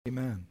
Amen.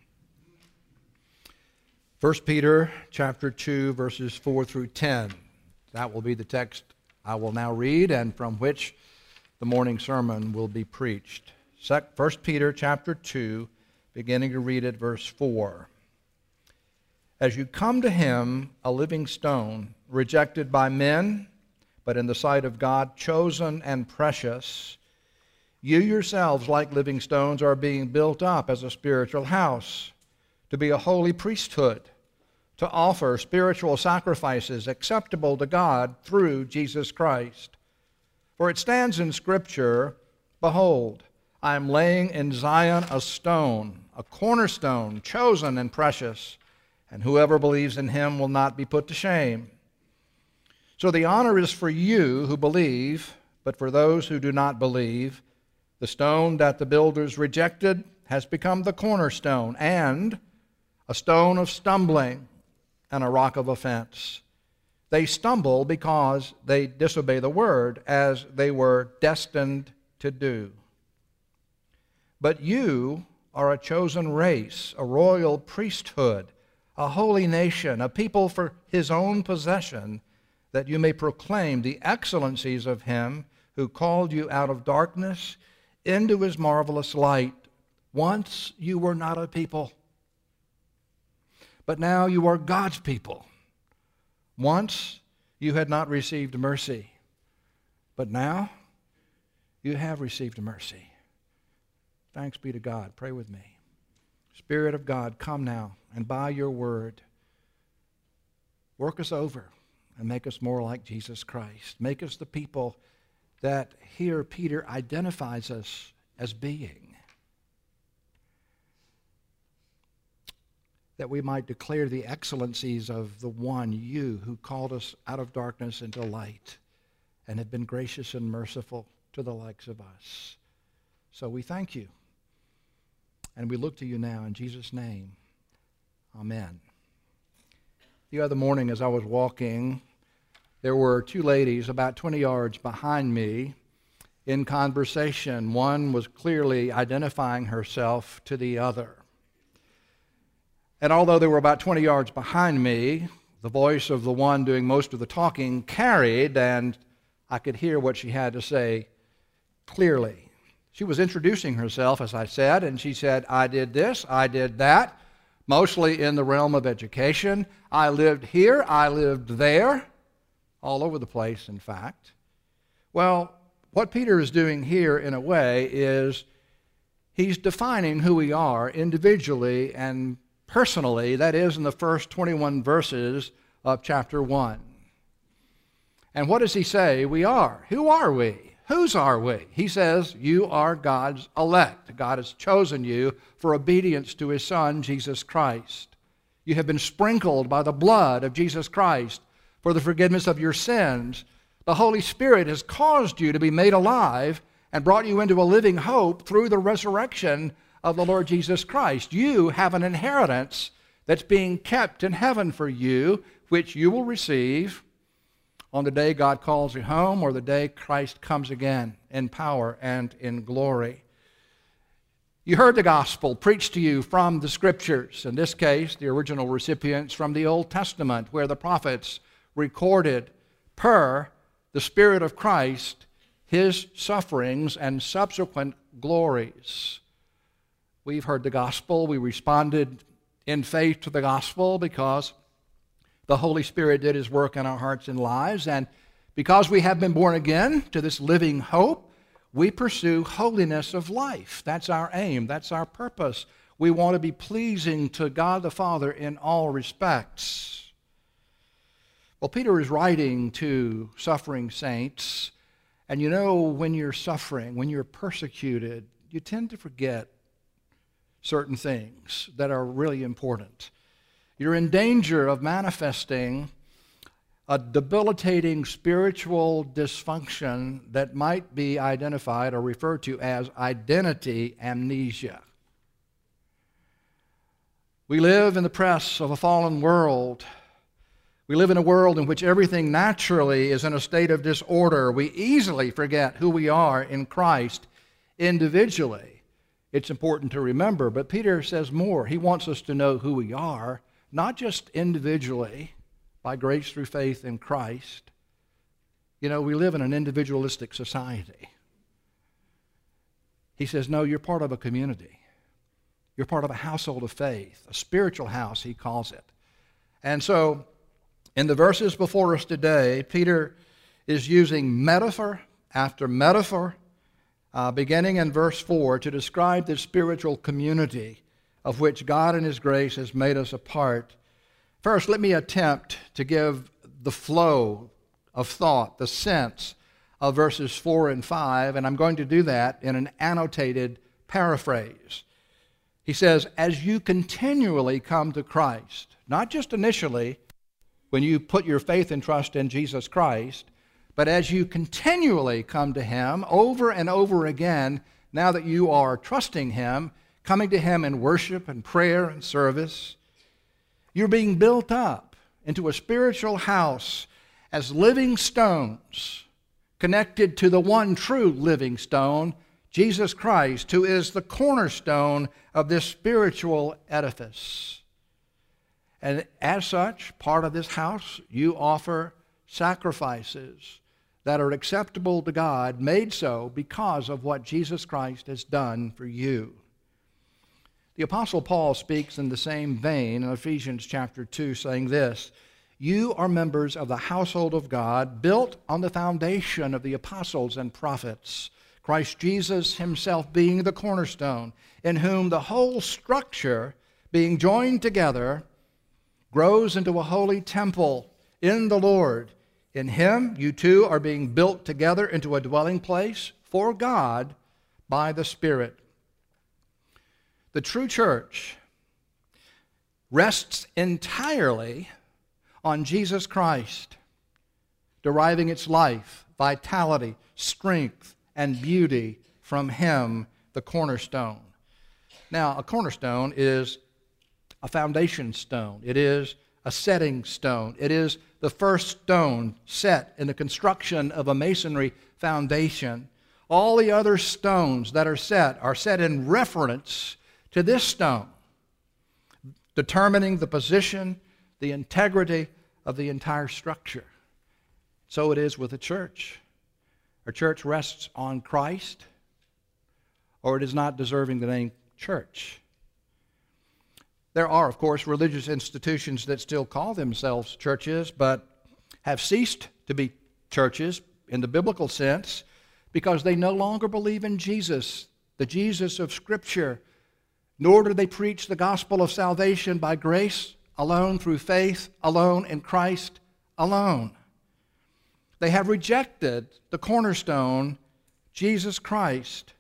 1 Peter chapter 2, verses 4 through 10. That will be the text I will now read and from which the morning sermon will be preached. 1 Peter chapter 2, beginning to read at verse 4. As you come to him, a living stone, rejected by men, but in the sight of God, chosen and precious, you yourselves, like living stones, are being built up as a spiritual house, to be a holy priesthood, to offer spiritual sacrifices acceptable to God through Jesus Christ. For it stands in Scripture, "Behold, I am laying in Zion a stone, a cornerstone, chosen and precious, and whoever believes in him will not be put to shame." So the honor is for you who believe, but for those who do not believe, the stone that the builders rejected has become the cornerstone, and a stone of stumbling and a rock of offense. They stumble because they disobey the word, as they were destined to do. But you are a chosen race, a royal priesthood, a holy nation, a people for his own possession, that you may proclaim the excellencies of him who called you out of darkness into his marvelous light. Once you were not a people, but now you are God's people. Once you had not received mercy, but now you have received mercy. Thanks be to God. Pray with me. Spirit of God, come now, and by your word, work us over and make us more like Jesus Christ. Make us the people that here Peter identifies us as being, that we might declare the excellencies of the one, you, who called us out of darkness into light and have been gracious and merciful to the likes of us. So we thank you, and we look to you now in Jesus' name. Amen. The other morning as I was walking, there were two ladies about 20 yards behind me in conversation. One was clearly identifying herself to the other. And although they were about 20 yards behind me, the voice of the one doing most of the talking carried, and I could hear what she had to say clearly. She was introducing herself, as I said, and she said, "I did this, I did that, mostly in the realm of education. I lived here, I lived there." All over the place, in fact. Well, what Peter is doing here, in a way, is he's defining who we are individually and personally. That is in the first 21 verses of chapter 1. And what does he say we are? Who are we? Whose are we? He says, you are God's elect. God has chosen you for obedience to his Son, Jesus Christ. You have been sprinkled by the blood of Jesus Christ for the forgiveness of your sins. The Holy Spirit has caused you to be made alive and brought you into a living hope through the resurrection of the Lord Jesus Christ. You have an inheritance that's being kept in heaven for you, which you will receive on the day God calls you home or the day Christ comes again in power and in glory. You heard the gospel preached to you from the Scriptures. In this case, the original recipients from the Old Testament, where the prophets recorded per the Spirit of Christ his sufferings and subsequent glories. We've heard the gospel. We responded in faith to the gospel because the Holy Spirit did his work in our hearts and lives. And because we have been born again to this living hope, we pursue holiness of life. That's our aim. That's our purpose. We want to be pleasing to God the Father in all respects. Well, Peter is writing to suffering saints, and you know when you're suffering, when you're persecuted, you tend to forget certain things that are really important. You're in danger of manifesting a debilitating spiritual dysfunction that might be identified or referred to as identity amnesia. We live in the press of a fallen world. We live in a world in which everything naturally is in a state of disorder. We easily forget who we are in Christ individually. it's important to remember. But Peter says more. He wants us to know who we are, not just individually, by grace through faith in Christ. You know, we live in an individualistic society. He says, no, you're part of a community. You're part of a household of faith, a spiritual house, he calls it. And so, in the verses before us today, Peter is using metaphor after metaphor, beginning in verse 4, to describe the spiritual community of which God in his grace has made us a part. First, let me attempt to give the flow of thought, the sense of verses 4 and 5, and I'm going to do that in an annotated paraphrase. He says, as you continually come to Christ, not just initially when you put your faith and trust in Jesus Christ, but as you continually come to him over and over again, now that you are trusting him, coming to him in worship and prayer and service, you're being built up into a spiritual house as living stones connected to the one true living stone, Jesus Christ, who is the cornerstone of this spiritual edifice. And as such, part of this house, you offer sacrifices that are acceptable to God, made so because of what Jesus Christ has done for you. The Apostle Paul speaks in the same vein in Ephesians chapter 2, saying this, you are members of the household of God, built on the foundation of the apostles and prophets, Christ Jesus himself being the cornerstone, in whom the whole structure, being joined together, grows into a holy temple in the Lord. In him, you too are being built together into a dwelling place for God by the Spirit. The true church rests entirely on Jesus Christ, deriving its life, vitality, strength, and beauty from him, the cornerstone. Now, a cornerstone is a foundation stone. It is a setting stone. It is the first stone set in the construction of a masonry foundation. All the other stones that are set in reference to this stone, determining the position, the integrity of the entire structure. So it is with the church. Our church rests on Christ, or it is not deserving the name church. There are, of course, religious institutions that still call themselves churches, but have ceased to be churches in the biblical sense because they no longer believe in Jesus, the Jesus of Scripture, nor do they preach the gospel of salvation by grace alone, through faith alone, in Christ alone. They have rejected the cornerstone, Jesus Christ.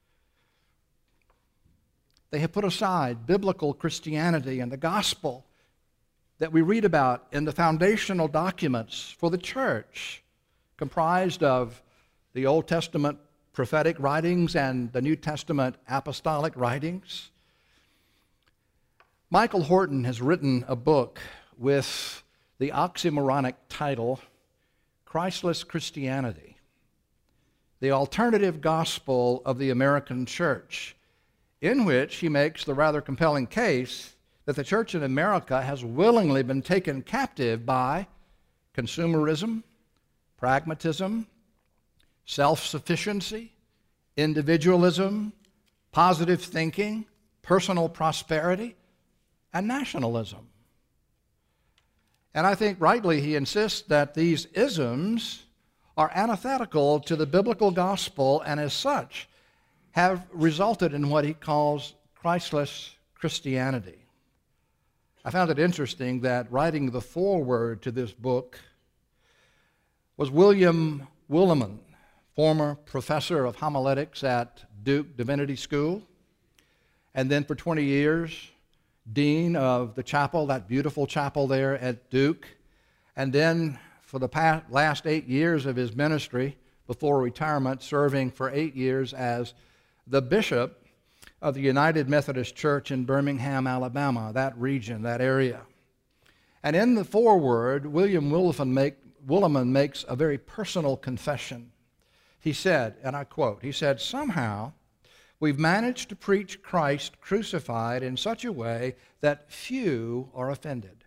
They have put aside biblical Christianity and the gospel that we read about in the foundational documents for the church, comprised of the Old Testament prophetic writings and the New Testament apostolic writings. Michael Horton has written a book with the oxymoronic title, Christless Christianity, the alternative gospel of the American church, in which he makes the rather compelling case that the church in America has willingly been taken captive by consumerism, pragmatism, self-sufficiency, individualism, positive thinking, personal prosperity, and nationalism. And I think rightly he insists that these isms are antithetical to the biblical gospel and as such have resulted in what he calls Christless Christianity. I found it interesting that writing the foreword to this book was William Willimon, former professor of homiletics at Duke Divinity School, and then for 20 years, dean of the chapel, that beautiful chapel there at Duke, and then for the last 8 years of his ministry before retirement, serving for 8 years as the bishop of the United Methodist Church in Birmingham, Alabama, that region, that area. And in the foreword, William Willimon makes a very personal confession. He said, and I quote, he said, somehow we've managed to preach Christ crucified in such a way that few are offended.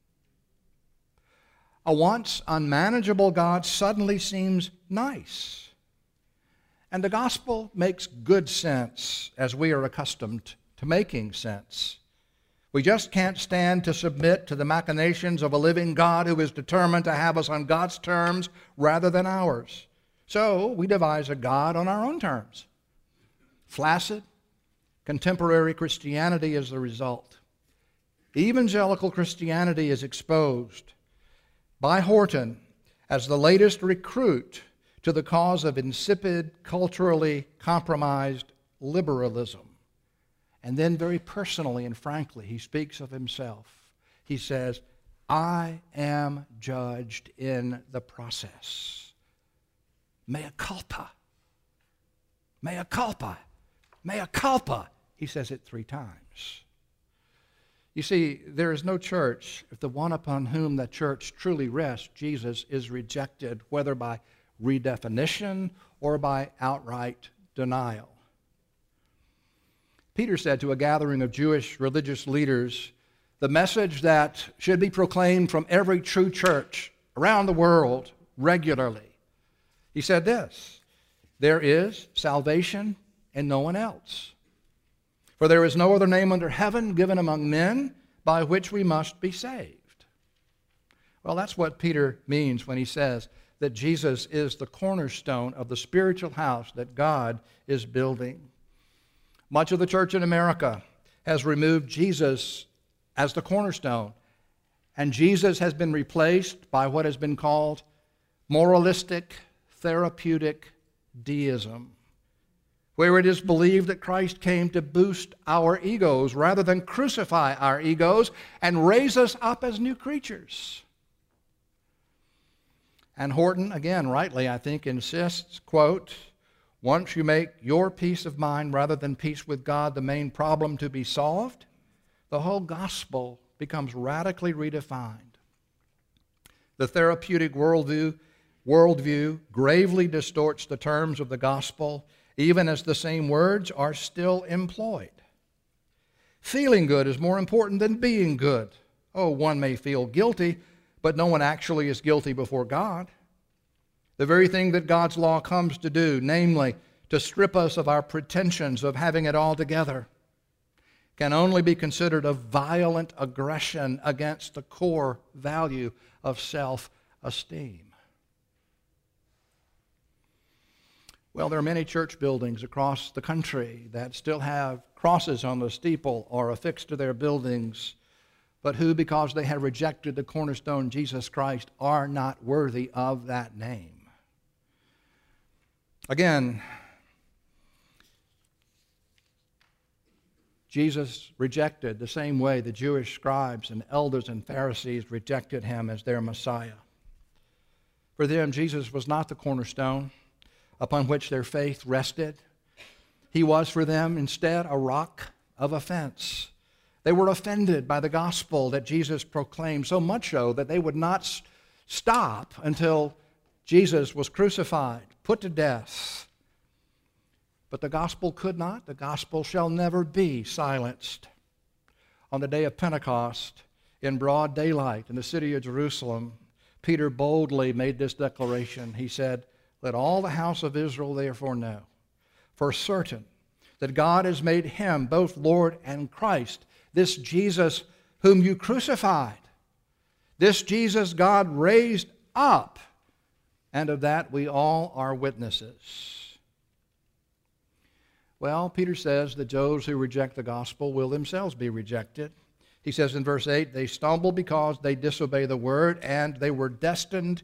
A once unmanageable God suddenly seems nice. And the gospel makes good sense as we are accustomed to making sense. We just can't stand to submit to the machinations of a living God who is determined to have us on God's terms rather than ours. So we devise a God on our own terms. Flaccid, contemporary Christianity is the result. Evangelical Christianity is exposed by Horton as the latest recruit to the cause of insipid, culturally compromised liberalism. And then very personally and frankly, he speaks of himself. He says, I am judged in the process. Mea culpa. Mea culpa. Mea culpa. He says it 3 times. You see, there is no church if the one upon whom the church truly rests, Jesus, is rejected, whether by redefinition or by outright denial. Peter said to a gathering of Jewish religious leaders, the message that should be proclaimed from every true church around the world regularly. He said this, there is salvation in no one else. For there is no other name under heaven given among men by which we must be saved. Well, that's what Peter means when he says that Jesus is the cornerstone of the spiritual house that God is building. Much of the church in America has removed Jesus as the cornerstone, and Jesus has been replaced by what has been called moralistic, therapeutic deism, where it is believed that Christ came to boost our egos rather than crucify our egos and raise us up as new creatures. And Horton, again, rightly, I think, insists, quote, once you make your peace of mind rather than peace with God the main problem to be solved, the whole gospel becomes radically redefined. The therapeutic worldview gravely distorts the terms of the gospel, even as the same words are still employed. Feeling good is more important than being good. Oh, one may feel guilty, but no one actually is guilty before God. The very thing that God's law comes to do, namely, to strip us of our pretensions of having it all together, can only be considered a violent aggression against the core value of self-esteem. Well, there are many church buildings across the country that still have crosses on the steeple or affixed to their buildings, but who, because they have rejected the cornerstone, Jesus Christ, are not worthy of that name. Again, Jesus rejected the same way the Jewish scribes and elders and Pharisees rejected him as their Messiah. For them, Jesus was not the cornerstone upon which their faith rested. He was for them instead a rock of offense. They were offended by the gospel that Jesus proclaimed, so much so that they would not stop until Jesus was crucified, put to death. But the gospel could not, the gospel shall never be silenced. On the day of Pentecost, in broad daylight in the city of Jerusalem, Peter boldly made this declaration. He said, let all the house of Israel therefore know for certain that God has made him both Lord and Christ, this Jesus whom you crucified, this Jesus God raised up, and of that we all are witnesses. Well, Peter says that those who reject the gospel will themselves be rejected. He says in verse 8, they stumble because they disobey the word, and they were destined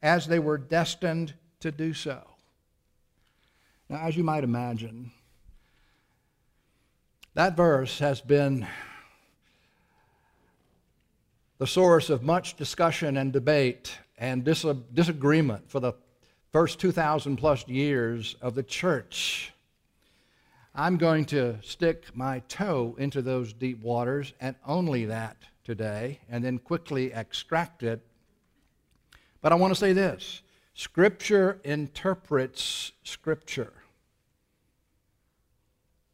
to do so. Now, as you might imagine, that verse has been the source of much discussion and debate and disagreement for the first 2,000 plus years of the church. I'm going to stick my toe into those deep waters, and only that today, and then quickly extract it. But I want to say this. Scripture interprets Scripture.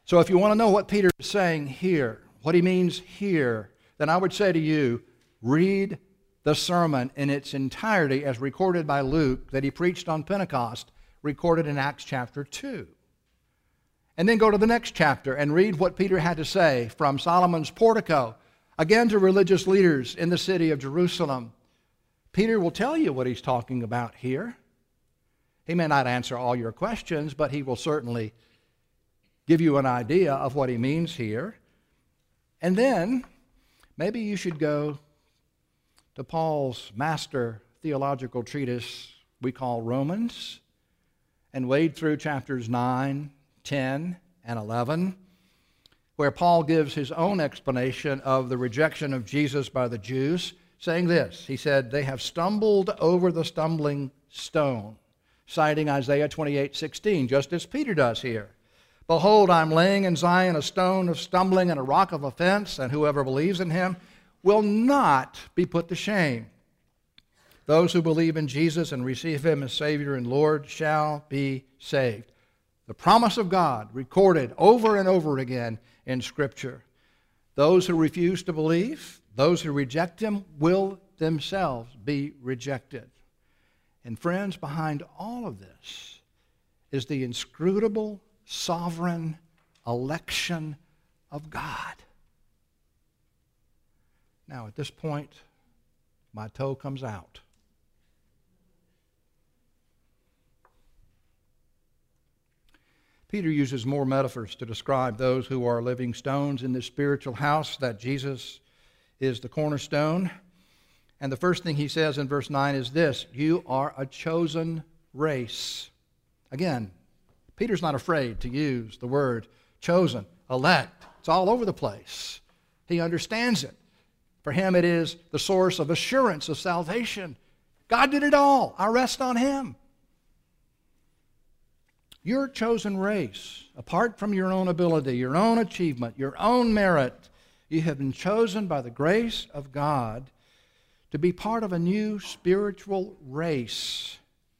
So if you want to know what Peter is saying here, what he means here, then I would say to you, read the sermon in its entirety as recorded by Luke that he preached on Pentecost, recorded in Acts chapter 2. And then go to the next chapter and read what Peter had to say from Solomon's portico, again to religious leaders in the city of Jerusalem. Peter will tell you what he's talking about here. He may not answer all your questions, but he will certainly give you an idea of what he means here. And then maybe you should go to Paul's master theological treatise we call Romans and wade through chapters 9, 10, and 11, where Paul gives his own explanation of the rejection of Jesus by the Jews, saying this. He said, "They have stumbled over the stumbling stone," citing Isaiah 28:16, just as Peter does here. "Behold, I'm laying in Zion a stone of stumbling and a rock of offense, and whoever believes in him will not be put to shame. Those who believe in Jesus and receive him as Savior and Lord shall be saved." The promise of God recorded over and over again in Scripture. Those who refuse to believe, those who reject him, will themselves be rejected. And friends, behind all of this is the inscrutable, sovereign election of God. Now, at this point, my toe comes out. Peter uses more metaphors to describe those who are living stones in this spiritual house, that Jesus is the cornerstone. And the first thing he says in verse 9 is this: you are a chosen race. Again, Peter's not afraid to use the word chosen, elect. It's all over the place. He understands it. For him, it is the source of assurance of salvation. God did it all. I rest on him. Your chosen race, apart from your own ability, your own achievement, your own merit, you have been chosen by the grace of God to be part of a new spiritual race.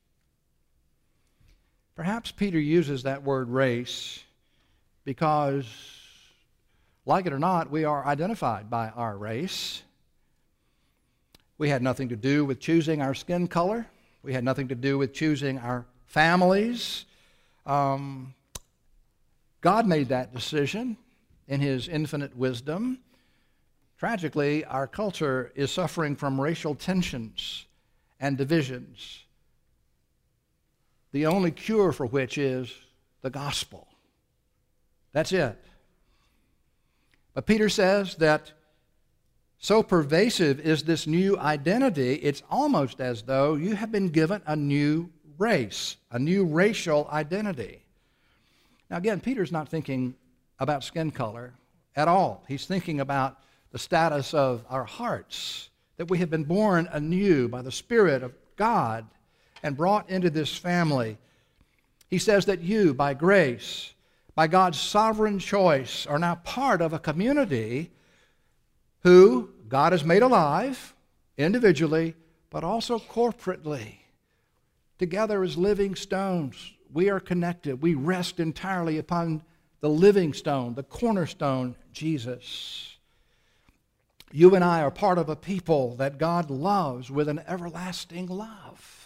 Perhaps Peter uses that word race because, like it or not, we are identified by our race. We had nothing to do with choosing our skin color. We had nothing to do with choosing our families. God made that decision in his infinite wisdom. Tragically, our culture is suffering from racial tensions and divisions, the only cure for which is the gospel. That's it. But Peter says that so pervasive is this new identity, it's almost as though you have been given a new race, a new racial identity. Now again, Peter's not thinking about skin color at all. He's thinking about the status of our hearts, that we have been born anew by the Spirit of God and brought into this family. He says that you, by grace, by God's sovereign choice, are now part of a community who God has made alive, individually, but also corporately. Together as living stones, we are connected. We rest entirely upon the living stone, the cornerstone, Jesus. You and I are part of a people that God loves with an everlasting love.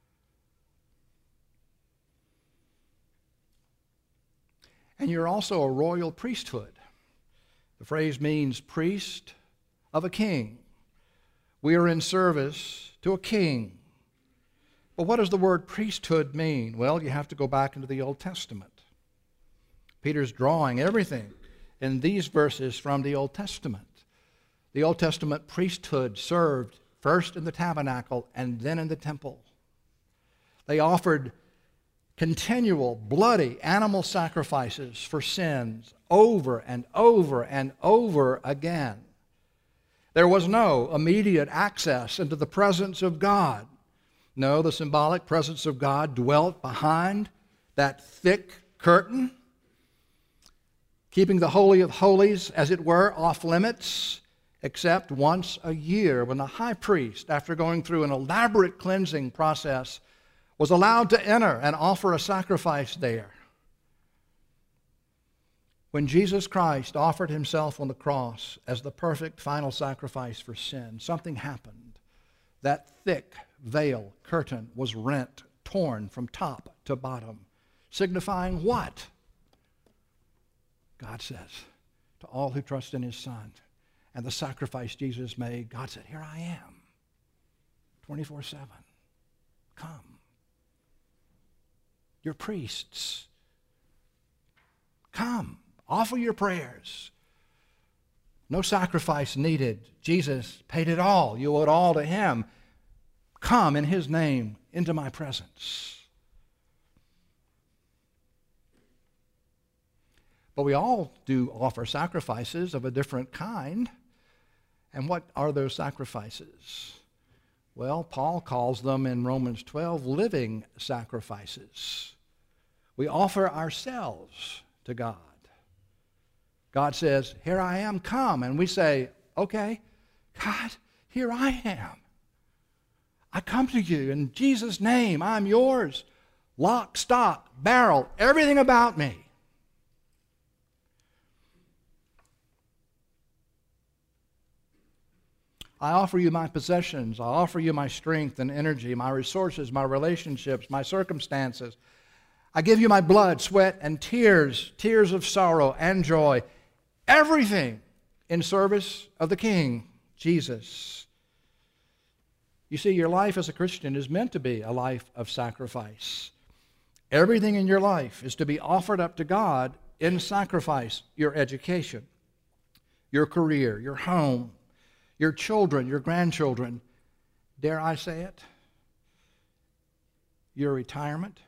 And you're also a royal priesthood. The phrase means priest of a king. We are in service to a king. But what does the word priesthood mean? Well, you have to go back into the Old Testament. Peter's drawing everything in these verses from the Old Testament. The Old Testament priesthood served first in the tabernacle and then in the temple. They offered continual, bloody animal sacrifices for sins over and over and over again. There was no immediate access into the presence of God. No, the symbolic presence of God dwelt behind that thick curtain, keeping the Holy of Holies, as it were, off limits, except once a year when the high priest, after going through an elaborate cleansing process, was allowed to enter and offer a sacrifice there. When Jesus Christ offered himself on the cross as the perfect final sacrifice for sin, something happened. That thick veil curtain was rent, torn from top to bottom, signifying what? God says to all who trust in his Son and the sacrifice Jesus made, God said, here I am, 24/7. Come. You're priests. Come. Offer your prayers. No sacrifice needed. Jesus paid it all. You owe it all to him. Come in his name into my presence. But we all do offer sacrifices of a different kind. And what are those sacrifices? Well, Paul calls them in Romans 12 living sacrifices. We offer ourselves to God. God says, here I am, come. And we say, okay, God, here I am. I come to you in Jesus' name. I'm yours. Lock, stock, barrel, everything about me. I offer you my possessions. I offer you my strength and energy, my resources, my relationships, my circumstances. I give you my blood, sweat, and tears, tears of sorrow and joy, everything in service of the King, Jesus. You see, your life as a Christian is meant to be a life of sacrifice. Everything in your life is to be offered up to God in sacrifice. Your education, your career, your home, your children, your grandchildren, dare I say it, your retirement.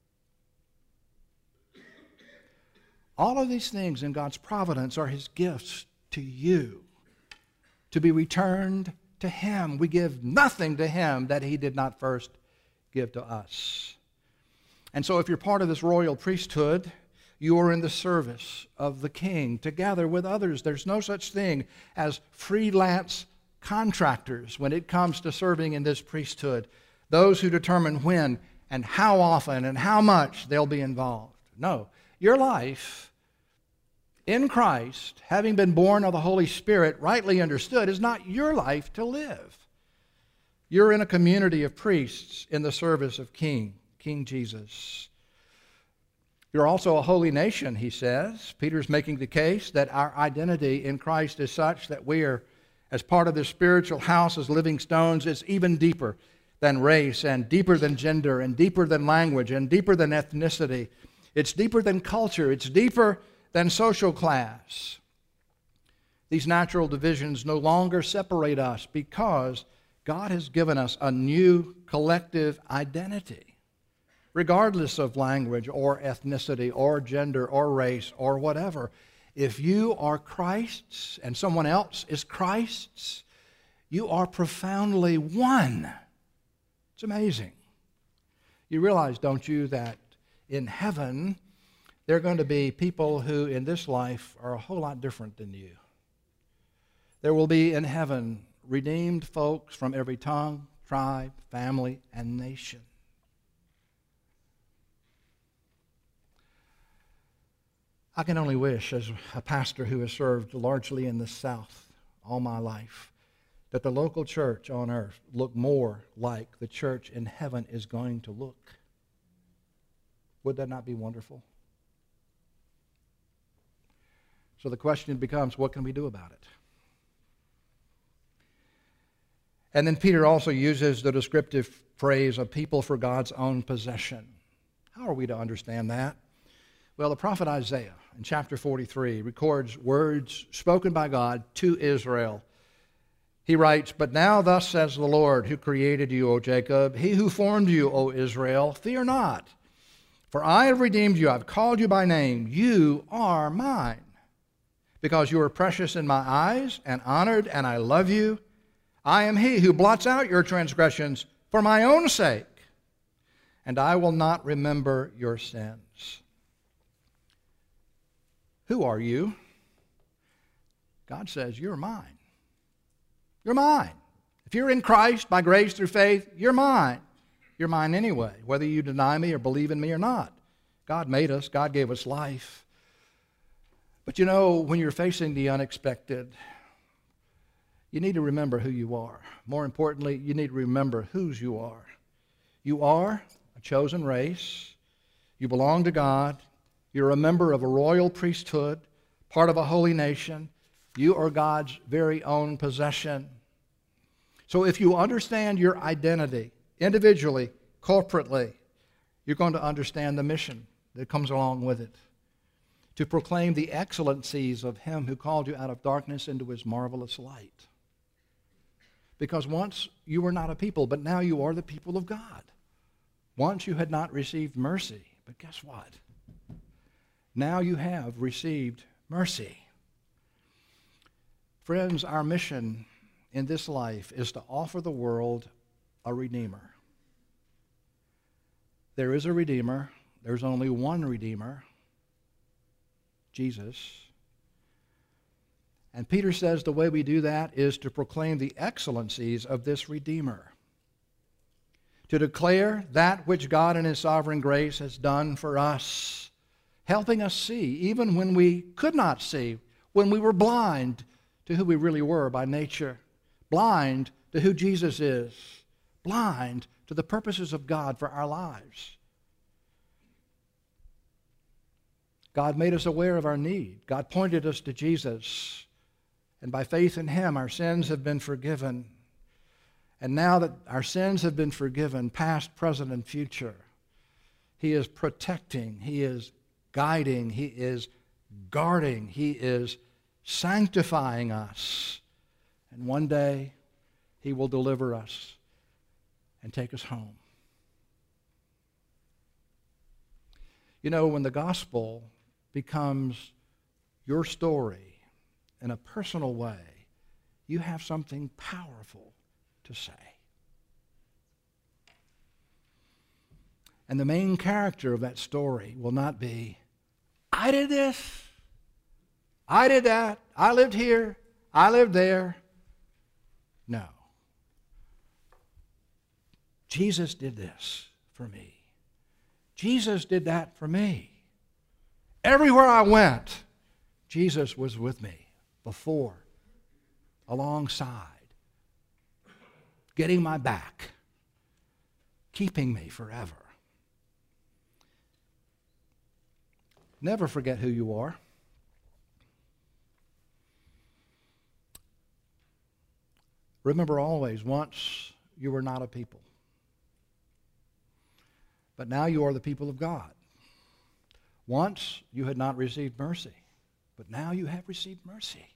All of these things in God's providence are his gifts to you, to be returned to him. We give nothing to him that he did not first give to us. And so if you're part of this royal priesthood, you are in the service of the King together with others. There's no such thing as freelance contractors when it comes to serving in this priesthood, those who determine when and how often and how much they'll be involved. No, your life in Christ, having been born of the Holy Spirit, rightly understood, is not your life to live. You're in a community of priests in the service of King Jesus. You're also a holy nation, he says. Peter's making the case that our identity in Christ is such that we are, as part of this spiritual house as living stones, it's even deeper than race and deeper than gender and deeper than language and deeper than ethnicity. It's deeper than culture. It's deeper than social class. These natural divisions no longer separate us because God has given us a new collective identity, regardless of language or ethnicity or gender or race or whatever. If you are Christ's and someone else is Christ's, you are profoundly one. It's amazing. You realize, don't you, that in heaven there are going to be people who in this life are a whole lot different than you. There will be in heaven redeemed folks from every tongue, tribe, family, and nation. I can only wish, as a pastor who has served largely in the South all my life, that the local church on earth look more like the church in heaven is going to look. Would that not be wonderful? So the question becomes, what can we do about it? And then Peter also uses the descriptive phrase of people for God's own possession. How are we to understand that? Well, the prophet Isaiah in chapter 43 records words spoken by God to Israel. He writes, "But now thus says the Lord, who created you, O Jacob, he who formed you, O Israel, fear not, for I have redeemed you. I've called you by name. You are mine. Because you are precious in my eyes and honored, and I love you, I am he who blots out your transgressions for my own sake, and I will not remember your sins." Who are you? God says, you're mine. You're mine. If you're in Christ by grace through faith, you're mine. You're mine anyway, whether you deny me or believe in me or not. God made us. God gave us life. But you know, when you're facing the unexpected, you need to remember who you are. More importantly, you need to remember whose you are. You are a chosen race. You belong to God. You're a member of a royal priesthood, part of a holy nation. You are God's very own possession. So if you understand your identity individually, corporately, you're going to understand the mission that comes along with it. To proclaim the excellencies of Him who called you out of darkness into His marvelous light. Because once you were not a people, but now you are the people of God. Once you had not received mercy, but guess what? Now you have received mercy. Friends, our mission in this life is to offer the world a Redeemer. There is a Redeemer. There's only one Redeemer, Jesus. And Peter says the way we do that is to proclaim the excellencies of this Redeemer. To declare that which God in His sovereign grace has done for us, helping us see, even when we could not see, when we were blind to who we really were by nature, blind to who Jesus is, blind to the purposes of God for our lives. God made us aware of our need. God pointed us to Jesus. And by faith in Him, our sins have been forgiven. And now that our sins have been forgiven, past, present, and future, He is protecting, He is guiding, He is guarding, He is sanctifying us. And one day, He will deliver us and take us home. You know, when the gospel becomes your story in a personal way, you have something powerful to say. And the main character of that story will not be, I did this, I did that, I lived here, I lived there. No. Jesus did this for me. Jesus did that for me. Everywhere I went, Jesus was with me, before, alongside, getting my back, keeping me forever. Never forget who you are. Remember always, once you were not a people, but now you are the people of God. Once you had not received mercy, but now you have received mercy.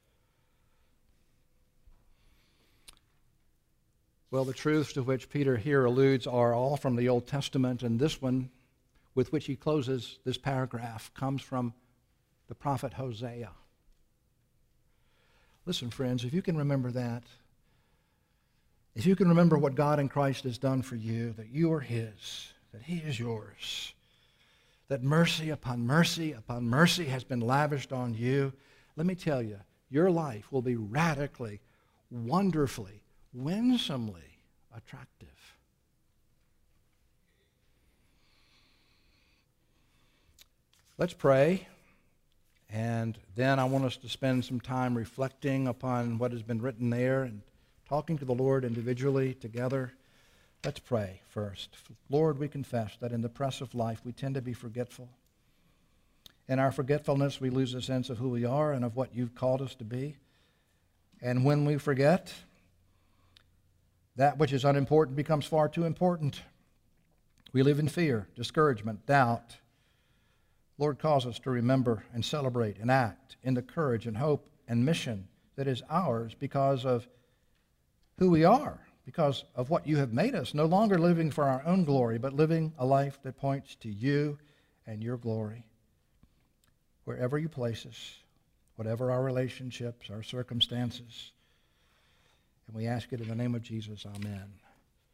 Well, the truths to which Peter here alludes are all from the Old Testament, and this one, with which he closes this paragraph, comes from the prophet Hosea. Listen, friends, if you can remember that, if you can remember what God in Christ has done for you, that you are His, that He is yours, that mercy upon mercy upon mercy has been lavished on you, let me tell you, your life will be radically, wonderfully, winsomely attractive. Let's pray, and then I want us to spend some time reflecting upon what has been written there and talking to the Lord individually together. Let's pray first. Lord, we confess that in the press of life we tend to be forgetful. In our forgetfulness, we lose a sense of who we are and of what You've called us to be. And when we forget, that which is unimportant becomes far too important. We live in fear, discouragement, doubt. Lord, cause us to remember and celebrate and act in the courage and hope and mission that is ours because of who we are, because of what You have made us, no longer living for our own glory, but living a life that points to You and Your glory. Wherever You place us, whatever our relationships, our circumstances, and we ask it in the name of Jesus, amen.